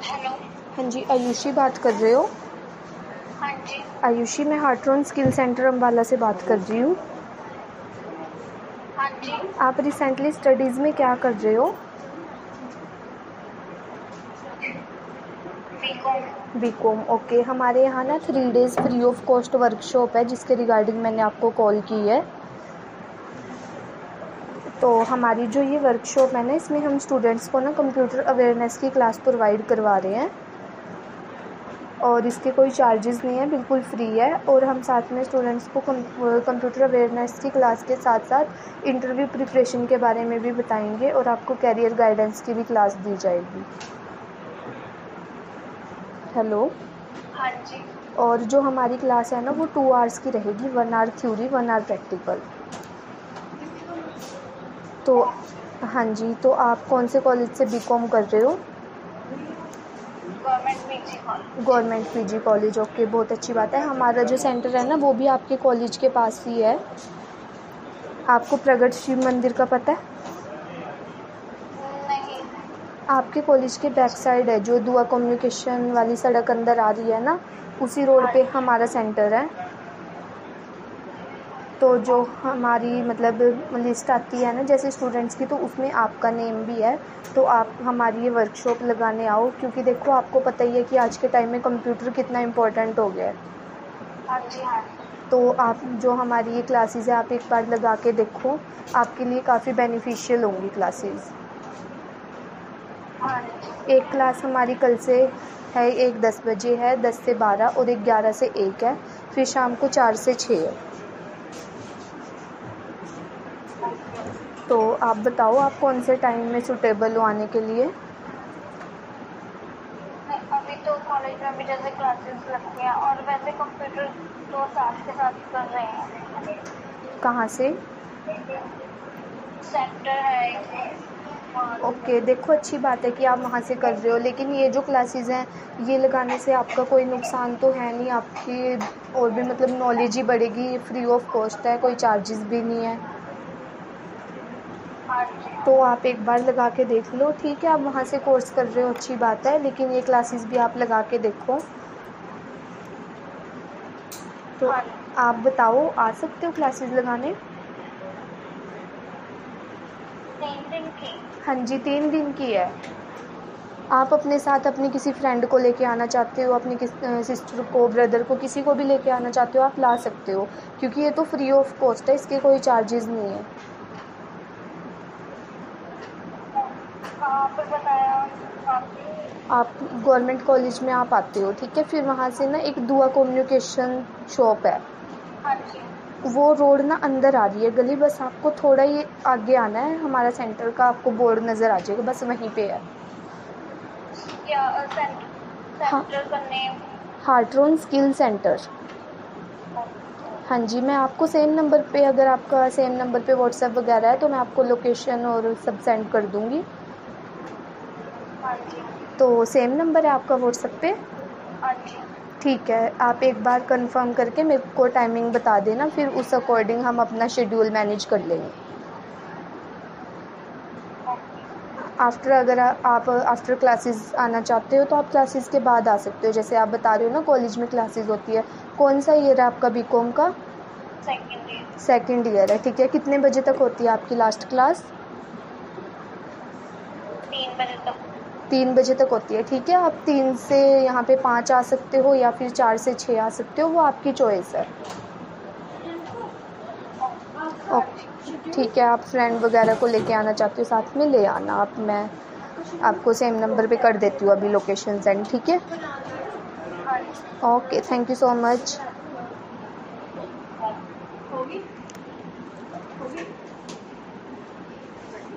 Hello. हाँ जी, आयुषी बात कर रहे हो? हाँ जी। आयुषी, मैं हार्ट्रॉन स्किल सेंटर अम्बाला से बात कर रही हूँ। हाँ जी। आप रिसेंटली स्टडीज़ में क्या कर रहे हो? बीकॉम। ओके, हमारे यहाँ ना 3 days free of cost workshop है जिसके रिगार्डिंग मैंने आपको कॉल की है। तो हमारी जो ये वर्कशॉप है ना, इसमें हम स्टूडेंट्स को ना कंप्यूटर अवेयरनेस की क्लास प्रोवाइड करवा रहे हैं और इसके कोई चार्जेस नहीं है, बिल्कुल फ्री है। और हम साथ में स्टूडेंट्स को कंप्यूटर अवेयरनेस की क्लास के साथ साथ इंटरव्यू प्रिपरेशन के बारे में भी बताएंगे और आपको कैरियर गाइडेंस की भी क्लास दी जाएगी। हेलो। हाँ जी। और जो हमारी क्लास है ना, वो 2 आवर्स की रहेगी, 1 आवर थ्योरी 1 आवर प्रैक्टिकल। तो हाँ जी, तो आप कौन से कॉलेज से बीकॉम कर रहे हो? Government PG college. Government PG college. Okay, बहुत अच्छी बात है। हमारा जो सेंटर है ना, वो भी आपके कॉलेज के पास ही है। आपको प्रगट शिव मंदिर का पता है? नहीं। आपके कॉलेज के बैक साइड है, जो दुआ कम्युनिकेशन वाली सड़क अंदर आ रही है ना, उसी रोड हाँ पे जी। हमारा सेंटर है। तो जो हमारी मतलब लिस्ट आती है ना जैसे स्टूडेंट्स की, तो उसमें आपका नेम भी है। तो आप हमारी ये वर्कशॉप लगाने आओ, क्योंकि देखो आपको पता ही है कि आज के टाइम में कंप्यूटर कितना इम्पोर्टेंट हो गया है। हाँ जी। हाँ। तो आप जो हमारी ये क्लासेस है, आप एक बार लगा के देखो, आपके लिए काफ़ी बेनिफिशियल होंगी क्लासेस। हाँ जी। एक क्लास हमारी कल से है, एक 10 बजे है, 10 से 12, और एक 11 से 1 है, फिर शाम को 4 से 6 है। तो आप बताओ आप कौन से टाइम में सूटेबल हो आने के लिए? नहीं, अभी तो कॉलेज में भी जैसे क्लासेस लगती हैं और वैसे कंप्यूटर तो साथ के साथ कर रहे हैं। कहाँ से? सेंटर है एक वहाँ से। ओके, देखो अच्छी बात है कि आप वहाँ से कर रहे हो, लेकिन ये जो क्लासेस हैं, ये लगाने से आपका कोई नुकसान तो है नहीं, आपकी और भी मतलब नॉलेज ही बढ़ेगी। फ्री ऑफ कॉस्ट है, कोई चार्जेस भी नहीं है। हाँ जी। तो आप एक बार लगा के देख लो। ठीक है, आप वहाँ से कोर्स कर रहे हो, अच्छी बात है, लेकिन ये क्लासेस भी आप लगा के देखो। तो हाँ। आप बताओ, आ सकते हो क्लासेस लगाने? 3 दिन की। हाँ जी, 3 दिन की है। आप अपने साथ अपनी किसी फ्रेंड को लेके आना चाहते हो, अपनी सिस्टर को, ब्रदर को, किसी को भी लेके आना चाहते हो, आप ला सकते हो, क्योंकि ये तो फ्री ऑफ कॉस्ट है, इसके कोई चार्जेस नहीं है। कहाँ पर बताया आपने? आप गवर्नमेंट कॉलेज में आप आते हो, ठीक है, फिर वहाँ से ना एक दुआ कम्युनिकेशन शॉप है, हाँ जी। वो रोड ना अंदर आ रही है गली, बस आपको थोड़ा ही आगे आना है, हमारा सेंटर का आपको बोर्ड नज़र आ जाएगा, बस वहीं पे है। क्या हाँ, सेंटर का नेम? Hartron skill centre. हाँ जी, मैं आपको सेम नंबर पे, अगर आपका सेम नंबर पे व्हाट्सएप वगैरह है, तो मैं आपको लोकेशन और सब सेंड कर दूँगी। हाँ जी। तो सेम नंबर है आपका व्हाट्सएप पे? हाँ जी। ठीक है, आप एक बार कंफर्म करके मेरे को टाइमिंग बता देना, फिर उस अकॉर्डिंग हम अपना शेड्यूल मैनेज कर लेंगे। आफ्टर, अगर आप आफ्टर क्लासेस आना चाहते हो तो आप क्लासेस के बाद आ सकते हो, जैसे आप बता रहे हो ना कॉलेज में क्लासेस होती है। कौन सा ईयर है आपका बीकॉम का? Second year. सेकेंड ईयर है, ठीक है। कितने बजे तक होती है आपकी लास्ट क्लास? 3 बजे तक। 3 बजे तक होती है, ठीक है। आप 3 से यहाँ पे 5 आ सकते हो या फिर 4 से 6 आ सकते हो, वो आपकी चॉइस है। ओके, ठीक है। आप फ्रेंड वगैरह को लेके आना चाहते हो साथ में, ले आना आप। मैं आपको सेम नंबर पे कर देती हूँ अभी लोकेशन सेंड, ठीक है। हाँ। Okay, thank you so much.